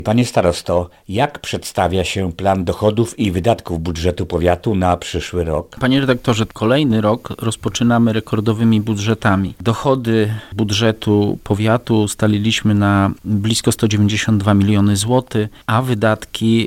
Panie starosto, jak przedstawia się plan dochodów i wydatków budżetu powiatu na przyszły rok? Panie redaktorze, kolejny rok rozpoczynamy rekordowymi budżetami. Dochody budżetu powiatu ustaliliśmy na blisko 192 miliony złotych, a wydatki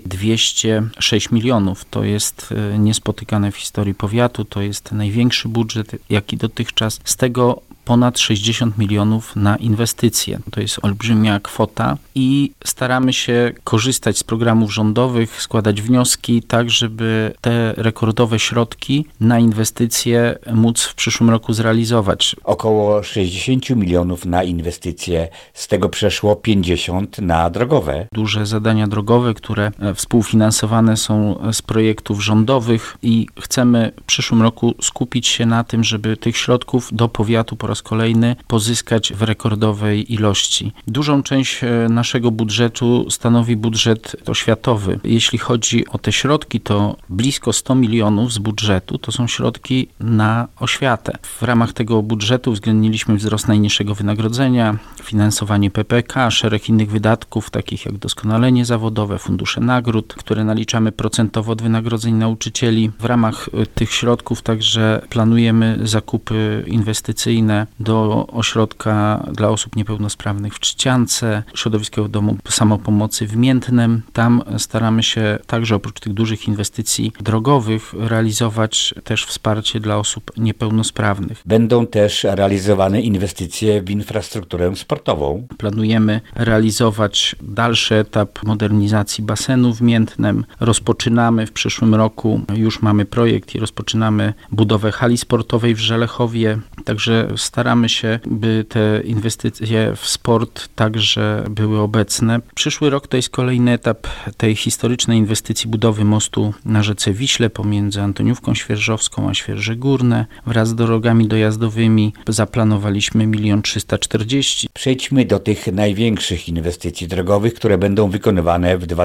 206 milionów. To jest niespotykane w historii powiatu, to jest największy budżet, jaki dotychczas. Z tego ponad 60 milionów na inwestycje. To jest olbrzymia kwota i staramy się korzystać z programów rządowych, składać wnioski tak, żeby te rekordowe środki na inwestycje móc w przyszłym roku zrealizować. Około 60 milionów na inwestycje, z tego przeszło 50 na drogowe. Duże zadania drogowe, które współfinansowane są z projektów rządowych i chcemy w przyszłym roku skupić się na tym, żeby tych środków do powiatu po raz kolejny pozyskać w rekordowej ilości. Dużą część naszego budżetu stanowi budżet oświatowy. Jeśli chodzi o te środki, to blisko 100 milionów z budżetu to są środki na oświatę. W ramach tego budżetu uwzględniliśmy wzrost najniższego wynagrodzenia, finansowanie PPK, szereg innych wydatków, takich jak doskonalenie zawodowe, fundusze nagród, które naliczamy procentowo od wynagrodzeń nauczycieli. W ramach tych środków także planujemy zakupy inwestycyjne do ośrodka dla osób niepełnosprawnych w Trzciance, Środowiskowego Domu Samopomocy w Miętnem. Tam staramy się także oprócz tych dużych inwestycji drogowych realizować też wsparcie dla osób niepełnosprawnych. Będą też realizowane inwestycje w infrastrukturę sportową. Planujemy realizować dalszy etap modernizacji basenu w Miętnem. Rozpoczynamy w przyszłym roku, już mamy projekt i rozpoczynamy budowę hali sportowej w Żelechowie. Także staramy się, by te inwestycje w sport także były obecne. Przyszły rok to jest kolejny etap tej historycznej inwestycji budowy mostu na rzece Wiśle pomiędzy Antoniówką Świerżowską a Świerże Górne. Wraz z drogami dojazdowymi zaplanowaliśmy 1 340 000. Przejdźmy do tych największych inwestycji drogowych, które będą wykonywane w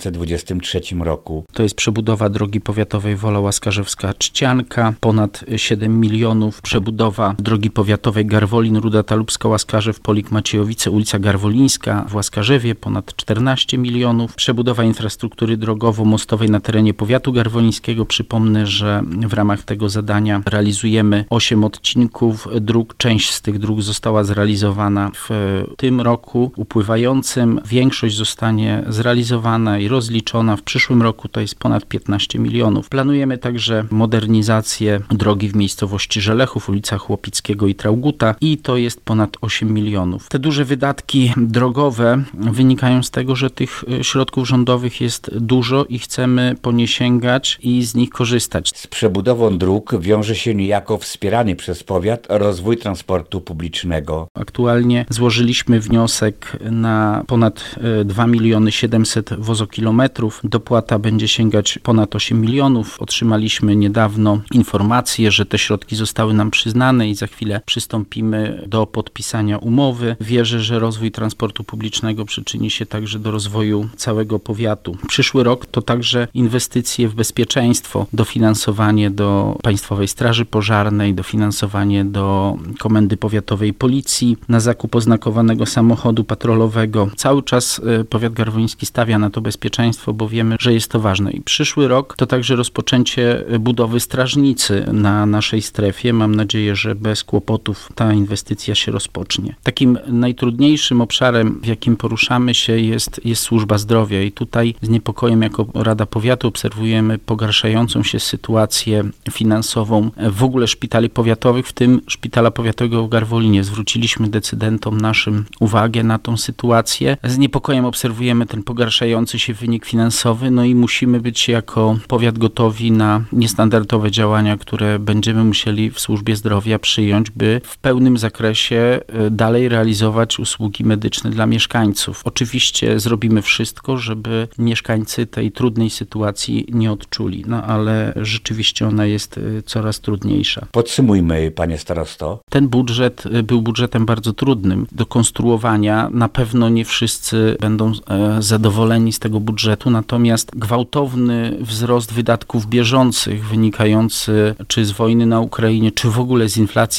2023 roku. To jest przebudowa drogi powiatowej Wola Łaskarzewska-Trzcianka, ponad 7 milionów. Przebudowa drogi powiatowej Garwolin-Ruda Lubska-Łaskarzew, Polik Maciejowice, ulica Garwolińska w Łaskarzewie, ponad 14 milionów. Przebudowa infrastruktury drogowo-mostowej na terenie powiatu garwolińskiego. Przypomnę, że w ramach tego zadania realizujemy 8 odcinków dróg. Część z tych dróg została zrealizowana w tym roku upływającym. Większość zostanie zrealizowana i rozliczona w przyszłym roku, to jest ponad 15 milionów. Planujemy także modernizację drogi w miejscowości Żelechów, ulica Chłopickiego i Trauguta i to jest ponad 8 milionów. Te duże wydatki drogowe wynikają z tego, że tych środków rządowych jest dużo i chcemy po nie sięgać i z nich korzystać. Z przebudową dróg wiąże się niejako wspierany przez powiat rozwój transportu publicznego. Aktualnie złożyliśmy wniosek na ponad 2 700 000 wozokilometrów. Dopłata będzie sięgać ponad 8 milionów. Otrzymaliśmy niedawno informację, że te środki zostały nam przyznane i za chwilę przystąpimy do podpisania umowy. Wierzę, że rozwój transportu publicznego przyczyni się także do rozwoju całego powiatu. Przyszły rok to także inwestycje w bezpieczeństwo, dofinansowanie do Państwowej Straży Pożarnej, dofinansowanie do Komendy Powiatowej Policji, na zakup oznakowanego samochodu patrolowego. Cały czas powiat garwoliński stawia na to bezpieczeństwo, bo wiemy, że jest to ważne. I przyszły rok to także rozpoczęcie budowy strażnicy na naszej strefie. Mam nadzieję, że bez kłopotów ta inwestycja się rozpocznie. Takim najtrudniejszym obszarem, w jakim poruszamy się, jest służba zdrowia i tutaj z niepokojem jako Rada Powiatu obserwujemy pogarszającą się sytuację finansową w ogóle szpitali powiatowych, w tym Szpitala Powiatowego w Garwolinie. Zwróciliśmy decydentom naszym uwagę na tą sytuację. Z niepokojem obserwujemy ten pogarszający się wynik finansowy, no i musimy być jako powiat gotowi na niestandardowe działania, które będziemy musieli w służbie zdrowia przyjąć, by w pełnym zakresie dalej realizować usługi medyczne dla mieszkańców. Oczywiście zrobimy wszystko, żeby mieszkańcy tej trudnej sytuacji nie odczuli, no ale rzeczywiście ona jest coraz trudniejsza. Podsumujmy, panie starosto. Ten budżet był budżetem bardzo trudnym do konstruowania. Na pewno nie wszyscy będą zadowoleni z tego budżetu, natomiast gwałtowny wzrost wydatków bieżących wynikający czy z wojny na Ukrainie, czy w ogóle z inflacji, z sytuacji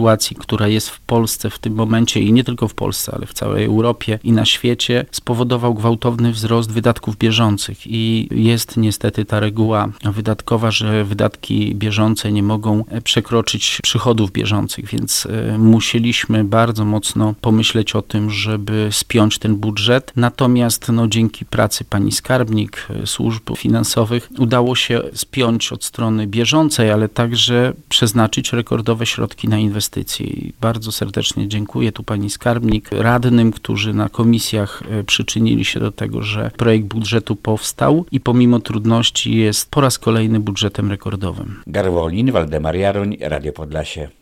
sytuacji, która jest w Polsce w tym momencie i nie tylko w Polsce, ale w całej Europie i na świecie, spowodował gwałtowny wzrost wydatków bieżących i jest niestety ta reguła wydatkowa, że wydatki bieżące nie mogą przekroczyć przychodów bieżących, więc musieliśmy bardzo mocno pomyśleć o tym, żeby spiąć ten budżet. Natomiast dzięki pracy pani skarbnik, służb finansowych udało się spiąć od strony bieżącej, ale także przeznaczyć rekordowe środki na inwestycje. I bardzo serdecznie dziękuję tu pani skarbnik, radnym, którzy na komisjach przyczynili się do tego, że projekt budżetu powstał i pomimo trudności jest po raz kolejny budżetem rekordowym. Garwolin, Waldemar Jaroń, Radio Podlasie.